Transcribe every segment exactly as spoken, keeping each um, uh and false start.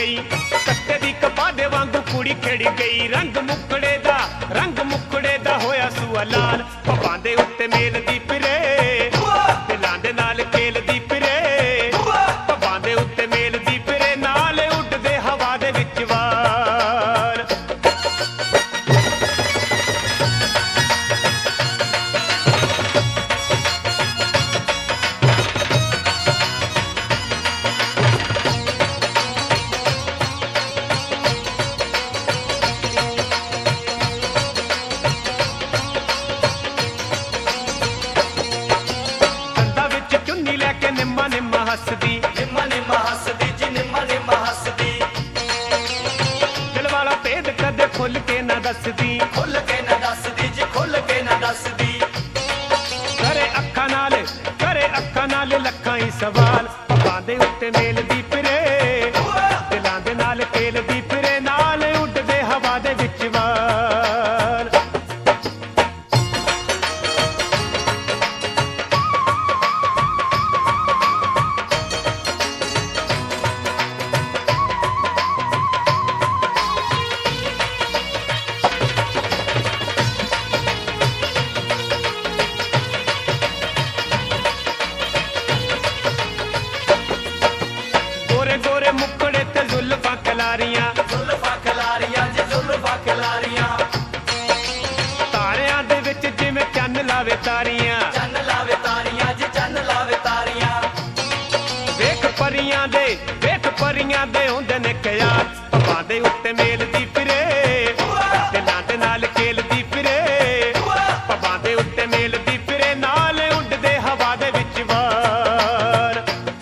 गई, कट्टे दी कपा दे वांगू कुड़ी खिड़ गई। रंग मुकड़े दा रंग मुकड़े दा होया सुआ लाल, पप्पां दे उत्ते मेल दी फिरे, दिलां दे नाल खेल दी फिरे। पप्पां दे उत्ते मेल दी फिरे, नाल उडदे हवा दे विच वाल। निम्मा निम्मा हसदी निम्मा निम्मा हसदी जी निम्मा निम्मा हसदी, दिल वाला भेद कदे खुल के ना दसदी, खुल के न दसदी जी खुल के न दसदी। करे अखा नाल करे अखा नाल लखां ही सवाल, पप्पां दे उत्ते मेल दी फिरे, दिलां दे नाल खेल दी फिरे, नाल उडदे हवा दे विच वाल। गोरे गोरे मुकड़े ते जुल्फां कलारियां, जुल्फां खलारियां जी जुल्फां खलारियां, तारियां दे विच जिवें चन्न लावे तारियां। चन्न लावे तारियां जी चन्न लावे तारियां। वेख परियां दे वेख परियां दे हुंदे ने ख्याल, पप्पां दे उत्ते मेल दी फिरे, दिलां दे नाल खेल दी फिरे। पप्पां दे उत्ते मेल दी फिरे, नाल उडदे हवा दे विच वाल।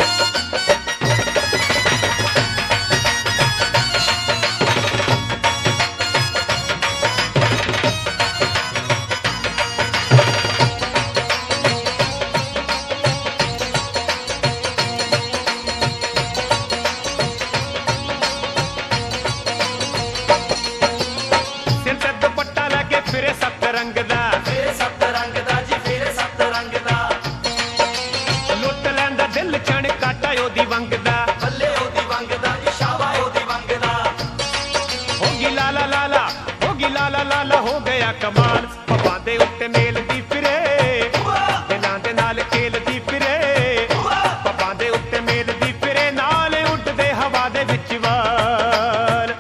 सिर ते दुपट्टा लैके फिरे सत्त रंग दा, फिर सप्त रंग दा जी फिर सप्त रंग दा, लुੱਟ लैंदा दिल छण काटा ओदी वंग दा। बल्ले ओदी वंग दा जी शाबा ओदी वंग दा। होगी लाला लाला होगी लाला लाला हो गया कमाल, पप्पां दे उत्ते मेल दी फिरे, दिलां दे नाल खेल दी फिरे। पप्पां दे उत्ते मेल दी फिरे, नाल उडदे हवा दे विच वाल।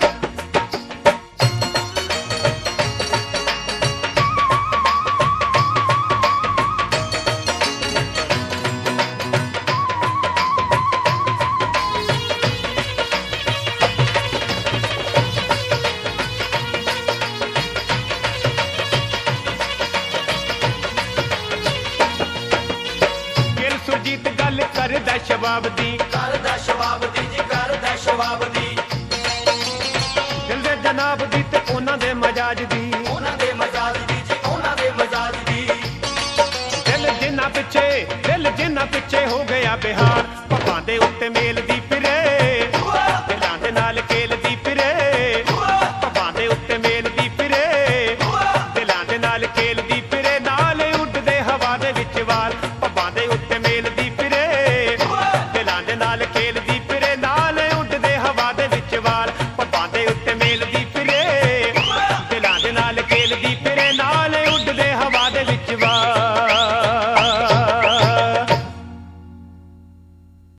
गिल सुरजीत गल करदा शबाब दी, करदा शबाब दी जी करदा शबाब दी, दिल दे जनाब दी ते उन्हां दे मजाज दी। ਉਹਨਾਂ ਦੇ ਮਜਾਜ ਦੀ ਜੀ ਉਹਨਾਂ ਦੇ ਮਜਾਜ ਦੀ। दिल जिन्ना पिछे दिल जिन्ना पिछे हो गया बिहार, पप्पां दे उत्ते मेल दी फिरे,